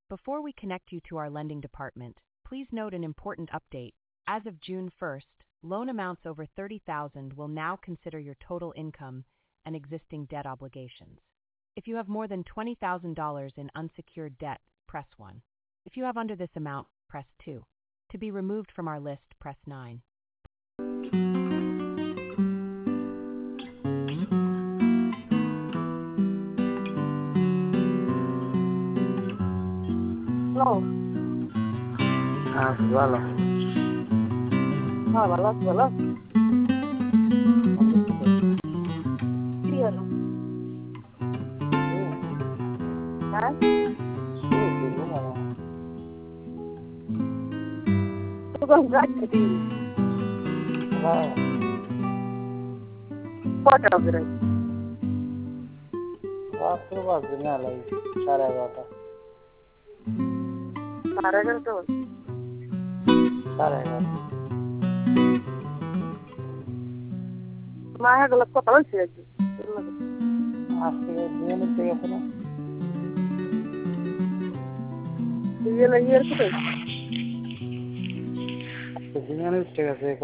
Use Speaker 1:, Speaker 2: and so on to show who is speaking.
Speaker 1: Before we connect you to our lending department, please note an important update. As of June 1st, loan amounts over $30,000 will now consider your total income and existing debt obligations. If you have more than $20,000 in unsecured debt, press 1. If you have under this amount, press 2. To be removed from our list, press 9.
Speaker 2: Hello.
Speaker 3: Balo.
Speaker 2: Balo. Iya loh. Hah? Tukang jadi. Kota berarti.
Speaker 3: Waktu waktunya lagi cara kata.
Speaker 2: Paragan tuh.
Speaker 3: Cara kata.
Speaker 2: Maya gelap kota lagi aja.
Speaker 3: Asli dia nih kayak apa?
Speaker 2: Dia lagi tuh.
Speaker 3: Dia nih kayak